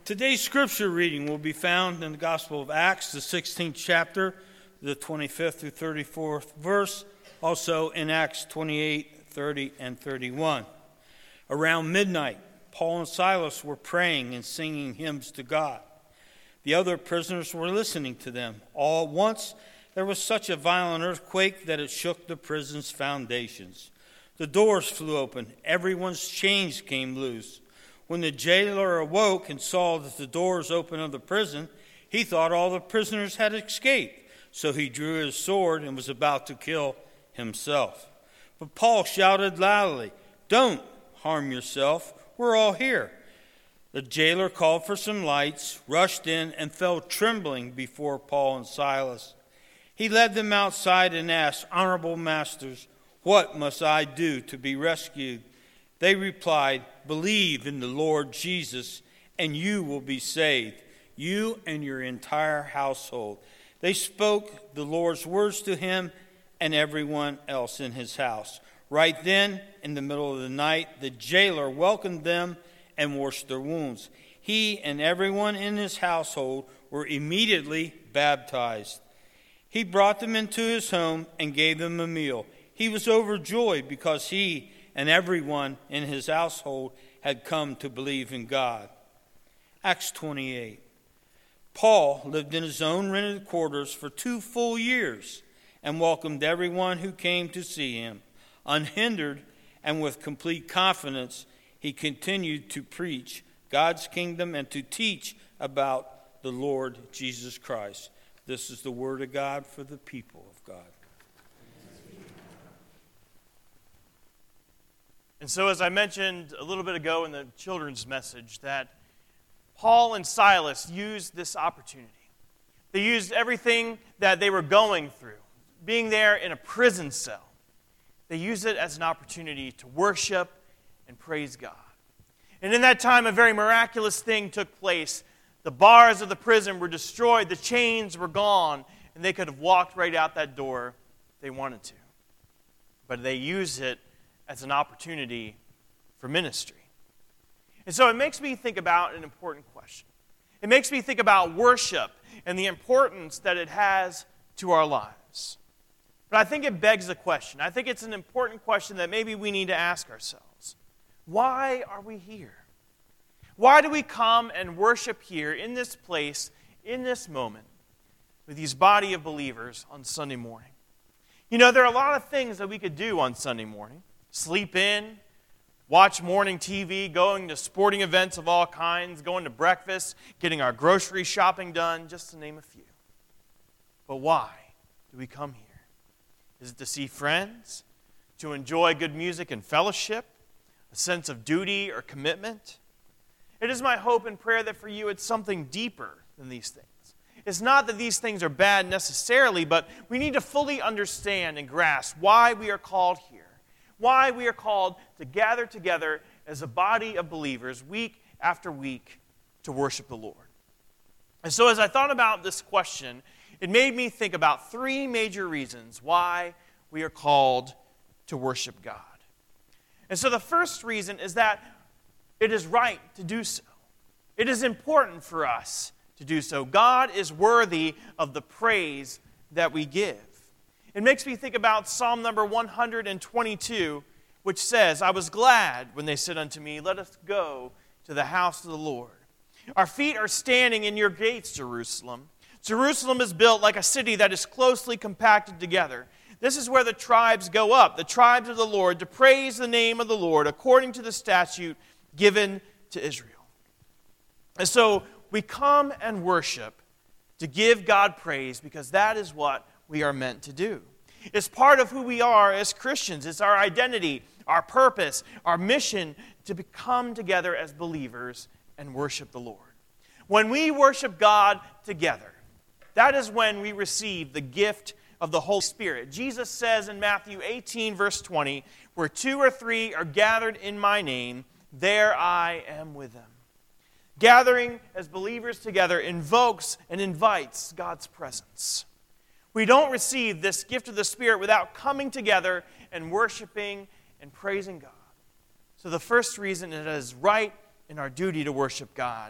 Today's scripture reading will be found in the Gospel of Acts, the 16th chapter, the 25th through 34th verse, also in Acts 28, 30, and 31. Around midnight, Paul and Silas were praying and singing hymns to God. The other prisoners were listening to them. All at once, there was such a violent earthquake that it shook the prison's foundations. The doors flew open. Everyone's chains came loose. When the jailer awoke and saw that the doors open of the prison, he thought all the prisoners had escaped. So he drew his sword and was about to kill himself. But Paul shouted loudly, "Don't harm yourself. We're all here." The jailer called for some lights, rushed in, and fell trembling before Paul and Silas. He led them outside and asked, "Honorable masters, what must I do to be rescued?" They replied, "Believe in the Lord Jesus, and you will be saved, you and your entire household." They spoke the Lord's words to him and everyone else in his house. Right then, in the middle of the night, the jailer welcomed them and washed their wounds. He and everyone in his household were immediately baptized. He brought them into his home and gave them a meal. He was overjoyed because he and everyone in his household had come to believe in God. Acts 28. Paul lived in his own rented quarters for 2 full years and welcomed everyone who came to see him. Unhindered and with complete confidence, he continued to preach God's kingdom and to teach about the Lord Jesus Christ. This is the word of God for the people of God. And so, as I mentioned a little bit ago in the children's message, that Paul and Silas used this opportunity. They used everything that they were going through, being there in a prison cell. They used it as an opportunity to worship and praise God. And in that time, a very miraculous thing took place. The bars of the prison were destroyed, the chains were gone, and they could have walked right out that door if they wanted to. But they used it as an opportunity for ministry. And so it makes me think about an important question. It makes me think about worship and the importance that it has to our lives. But I think it begs a question. I think it's an important question that maybe we need to ask ourselves. Why are we here? Why do we come and worship here in this place, in this moment, with these body of believers on Sunday morning? You know, there are a lot of things that we could do on Sunday morning. Sleep in, watch morning TV, going to sporting events of all kinds, going to breakfast, getting our grocery shopping done, just to name a few. But why do we come here? Is it to see friends? To enjoy good music and fellowship? A sense of duty or commitment? It is my hope and prayer that for you it's something deeper than these things. It's not that these things are bad necessarily, but we need to fully understand and grasp why we are called here. Why we are called to gather together as a body of believers week after week to worship the Lord. And so as I thought about this question, it made me think about 3 major reasons why we are called to worship God. And so the first reason is that it is right to do so. It is important for us to do so. God is worthy of the praise that we give. It makes me think about Psalm number 122, which says, "I was glad when they said unto me, let us go to the house of the Lord. Our feet are standing in your gates, Jerusalem. Jerusalem is built like a city that is closely compacted together. This is where the tribes go up, the tribes of the Lord, to praise the name of the Lord according to the statute given to Israel." And so we come and worship to give God praise because that is what we are meant to do. It's part of who we are as Christians. It's our identity, our purpose, our mission to come together as believers and worship the Lord. When we worship God together, that is when we receive the gift of the Holy Spirit. Jesus says in Matthew 18, verse 20, "Where 2 or 3 are gathered in my name, there I am with them." Gathering as believers together invokes and invites God's presence. We don't receive this gift of the Spirit without coming together and worshiping and praising God. So the first reason it is right and our duty to worship God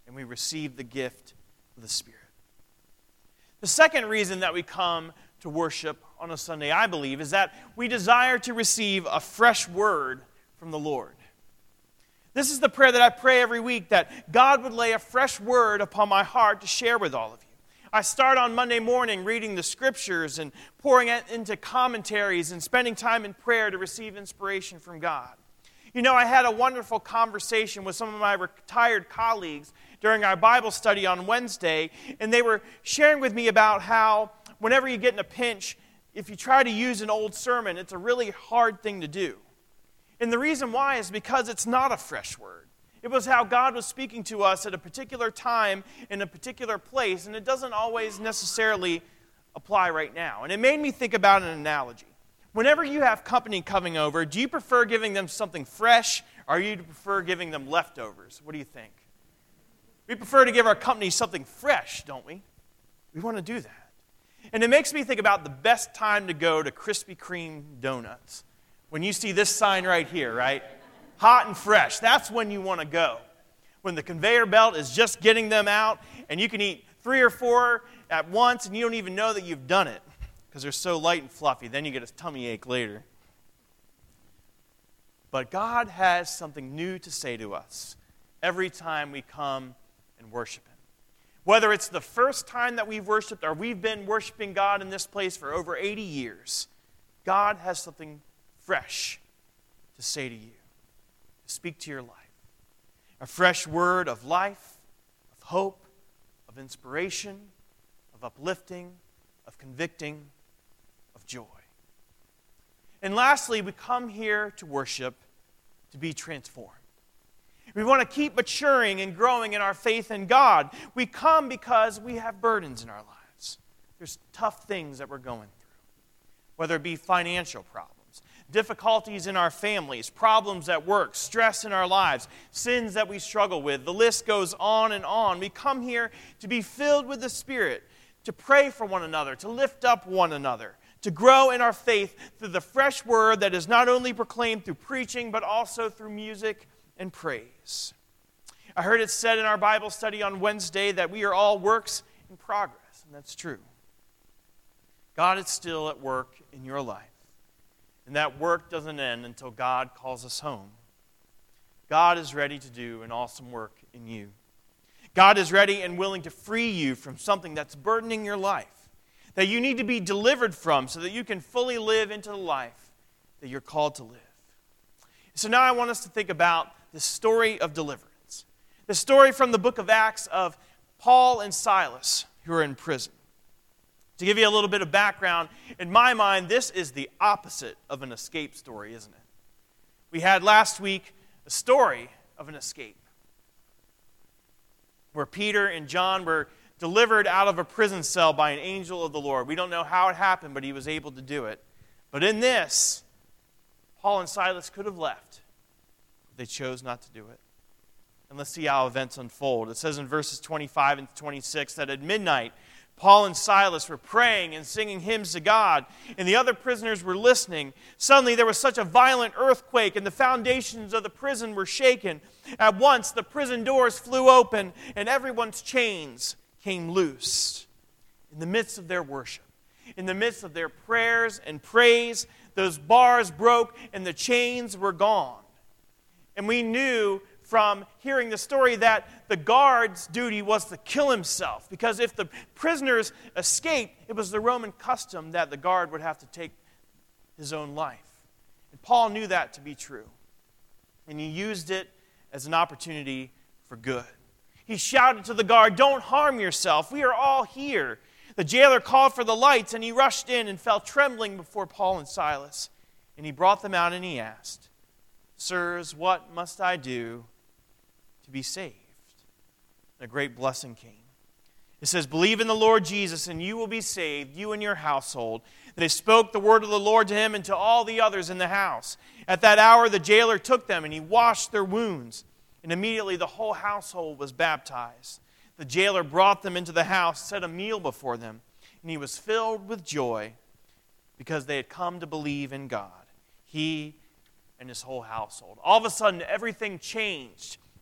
and we receive the gift of the Spirit. The second reason that we come to worship on a Sunday, I believe, is that we desire to receive a fresh word from the Lord. This is the prayer that I pray every week, that God would lay a fresh word upon my heart to share with all of you. I start on Monday morning reading the Scriptures and pouring it into commentaries and spending time in prayer to receive inspiration from God. You know, I had a wonderful conversation with some of my retired colleagues during our Bible study on Wednesday, and they were sharing with me about how whenever you get in a pinch, if you try to use an old sermon, it's a really hard thing to do. And the reason why is because it's not a fresh word. It was how God was speaking to us at a particular time in a particular place, and it doesn't always necessarily apply right now. And it made me think about an analogy. Whenever you have company coming over, do you prefer giving them something fresh, or do you prefer giving them leftovers? What do you think? We prefer to give our company something fresh, don't we? We want to do that. And it makes me think about the best time to go to Krispy Kreme donuts. When you see this sign right here, right? Hot and fresh. That's when you want to go. When the conveyor belt is just getting them out, and you can eat 3 or 4 at once, and you don't even know that you've done it because they're so light and fluffy. Then you get a tummy ache later. But God has something new to say to us every time we come and worship Him. Whether it's the first time that we've worshiped or we've been worshiping God in this place for over 80 years, God has something fresh to say to you, to speak to your life. A fresh word of life, of hope, of inspiration, of uplifting, of convicting, of joy. And lastly, we come here to worship to be transformed. We want to keep maturing and growing in our faith in God. We come because we have burdens in our lives. There's tough things that we're going through, whether it be financial problems, difficulties in our families, problems at work, stress in our lives, sins that we struggle with. The list goes on and on. We come here to be filled with the Spirit, to pray for one another, to lift up one another, to grow in our faith through the fresh word that is not only proclaimed through preaching, but also through music and praise. I heard it said in our Bible study on Wednesday that we are all works in progress, and that's true. God is still at work in your life, and that work doesn't end until God calls us home. God is ready to do an awesome work in you. God is ready and willing to free you from something that's burdening your life, that you need to be delivered from so that you can fully live into the life that you're called to live. So now I want us to think about the story of deliverance. The story from the book of Acts of Paul and Silas who are in prison. To give you a little bit of background, in my mind, this is the opposite of an escape story, isn't it? We had last week a story of an escape, where Peter and John were delivered out of a prison cell by an angel of the Lord. We don't know how it happened, but he was able to do it. But in this, Paul and Silas could have left. They chose not to do it. And let's see how events unfold. It says in verses 25 and 26 that at midnight, Paul and Silas were praying and singing hymns to God, and the other prisoners were listening. Suddenly there was such a violent earthquake, and the foundations of the prison were shaken. At once the prison doors flew open, and everyone's chains came loose. In the midst of their worship, in the midst of their prayers and praise, those bars broke and the chains were gone. And we knew from hearing the story that the guard's duty was to kill himself, because if the prisoners escaped, it was the Roman custom that the guard would have to take his own life. And Paul knew that to be true, and he used it as an opportunity for good. He shouted to the guard, "Don't harm yourself. We are all here." The jailer called for the lights, and he rushed in and fell trembling before Paul and Silas. And he brought them out, and he asked, "Sirs, what must I do to be saved?" And a great blessing came. It says, "Believe in the Lord Jesus, and you will be saved, you and your household." And they spoke the word of the Lord to him and to all the others in the house. At that hour the jailer took them, and he washed their wounds. And immediately the whole household was baptized. The jailer brought them into the house, set a meal before them, and he was filled with joy because they had come to believe in God, he and his whole household. All of a sudden, everything changed.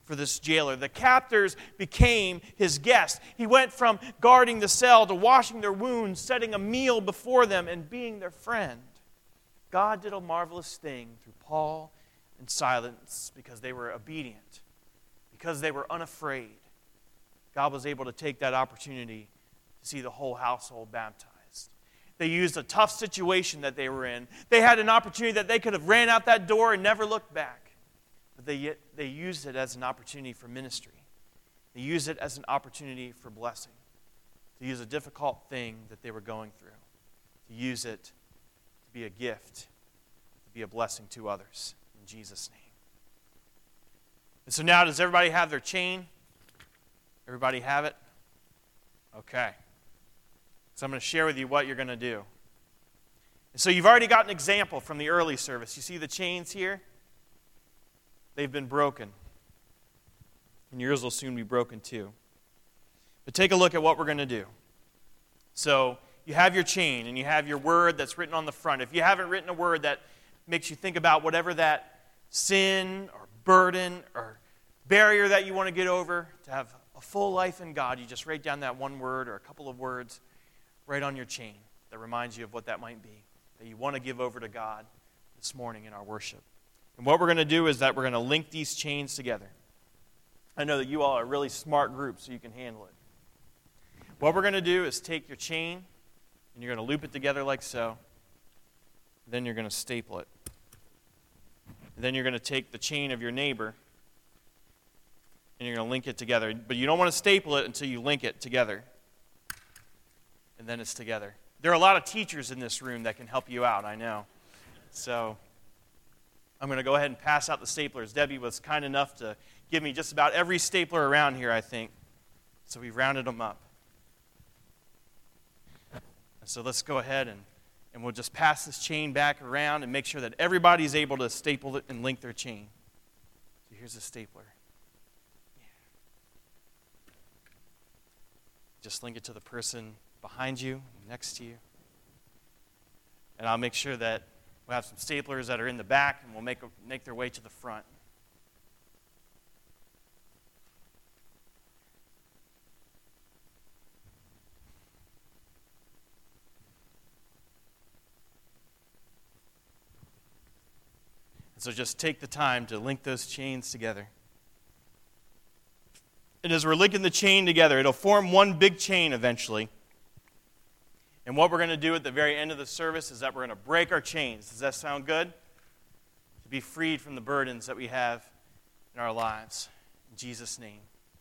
for this jailer. The captors became his guests. He went from guarding the cell to washing their wounds, setting a meal before them, and being their friend. God did a marvelous thing through Paul and Silas because they were obedient, because they were unafraid. God was able to take that opportunity to see the whole household baptized. They used a tough situation that they were in. They had an opportunity that they could have ran out that door and never looked back. But they used it as an opportunity for ministry. They used it as an opportunity for blessing. To use a difficult thing that they were going through. To use it to be a gift. To be a blessing to others. In Jesus' name. And so now, does everybody have their chain? Everybody have it? Okay. So I'm going to share with you what you're going to do. And so you've already got an example from the early service. You see the chains here? They've been broken. And yours will soon be broken too. But take a look at what we're going to do. So you have your chain and you have your word that's written on the front. If you haven't written a word that makes you think about whatever that sin or burden or barrier that you want to get over, to have a full life in God, you just write down that one word or a couple of words right on your chain that reminds you of what that might be, that you want to give over to God this morning in our worship. And what we're going to do is that we're going to link these chains together. I know that you all are a really smart group, so you can handle it. What we're going to do is take your chain, and you're going to loop it together like so. Then you're going to staple it. And then you're going to take the chain of your neighbor, and you're going to link it together. But you don't want to staple it until you link it together. And then it's together. There are a lot of teachers in this room that can help you out, I know. So I'm going to go ahead and pass out the staplers. Debbie was kind enough to give me just about every stapler around here, I think. So we've rounded them up. So let's go ahead and we'll just pass this chain back around and make sure that everybody's able to staple it and link their chain. So here's a stapler. Just link it to the person behind you, next to you. And I'll make sure that we'll have some staplers that are in the back, and we'll make their way to the front. And so just take the time to link those chains together. And as we're linking the chain together, it'll form one big chain eventually. And what we're going to do at the very end of the service is that we're going to break our chains. Does that sound good? To be freed from the burdens that we have in our lives. In Jesus' name.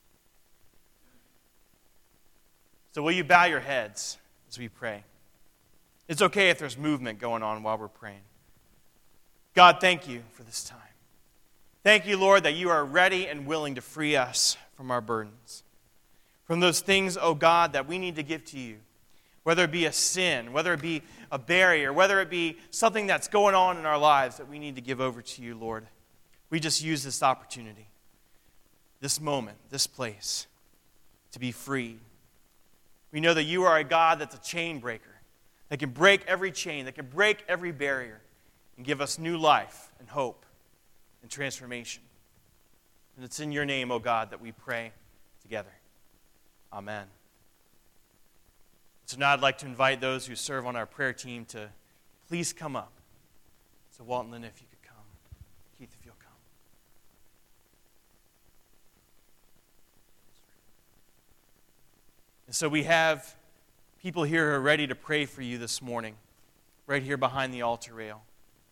So will you bow your heads as we pray? It's okay if there's movement going on while we're praying. God, thank you for this time. Thank you, Lord, that you are ready and willing to free us from our burdens. From those things, oh God, that we need to give to you. Whether it be a sin, whether it be a barrier, whether it be something that's going on in our lives that we need to give over to you, Lord. We just use this opportunity, this moment, this place, to be freed. We know that you are a God that's a chain breaker, that can break every chain, that can break every barrier, and give us new life and hope and transformation. And it's in your name, O God, that we pray together. Amen. So now I'd like to invite those who serve on our prayer team to please come up. So Walt and Lynn, if you could come. Keith, if you'll come. And so we have people here who are ready to pray for you this morning, right here behind the altar rail.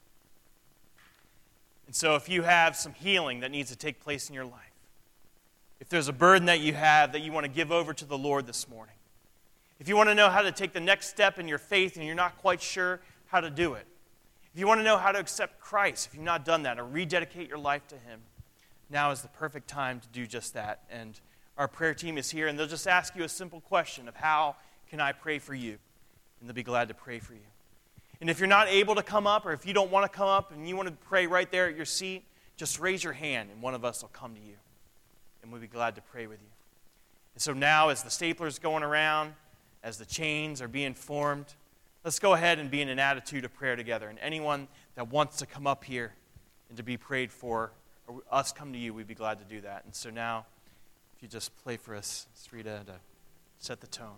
And so if you have some healing that needs to take place in your life, if there's a burden that you have that you want to give over to the Lord this morning, if you want to know how to take the next step in your faith and you're not quite sure how to do it, if you want to know how to accept Christ, if you've not done that, or rededicate your life to Him, now is the perfect time to do just that. And our prayer team is here, and they'll just ask you a simple question of how can I pray for you? And they'll be glad to pray for you. And if you're not able to come up, or if you don't want to come up and you want to pray right there at your seat, just raise your hand and one of us will come to you. And we'll be glad to pray with you. And so now as the stapler's going around, as the chains are being formed, let's go ahead and be in an attitude of prayer together. And anyone that wants to come up here and to be prayed for or us come to you, we'd be glad to do that. And so now, if you just play for us, Srita, to set the tone.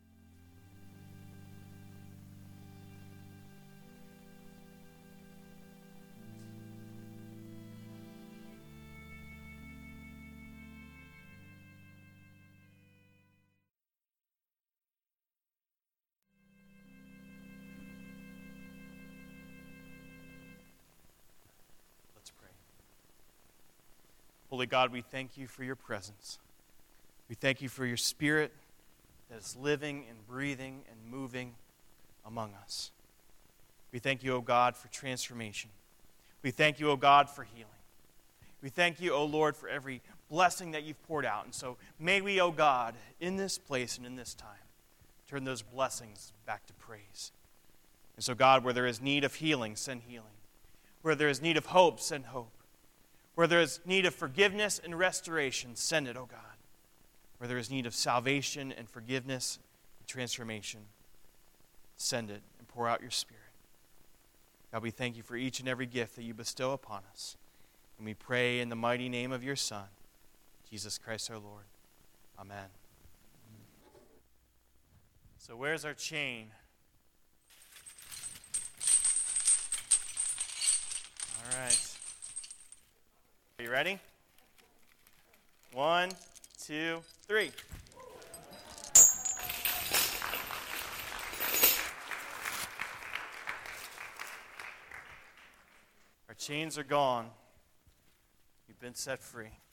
Holy God, we thank you for your presence. We thank you for your Spirit that is living and breathing and moving among us. We thank you, O God, for transformation. We thank you, O God, for healing. We thank you, O Lord, for every blessing that you've poured out. And so may we, O God, in this place and in this time, turn those blessings back to praise. And so, God, where there is need of healing, send healing. Where there is need of hope, send hope. Where there is need of forgiveness and restoration, send it, O God. Where there is need of salvation and forgiveness and transformation, send it and pour out your Spirit. God, we thank you for each and every gift that you bestow upon us. And we pray in the mighty name of your Son, Jesus Christ our Lord. Amen. So where's our chain? All right. Are you ready? 1, 2, 3. Our chains are gone. You've been set free.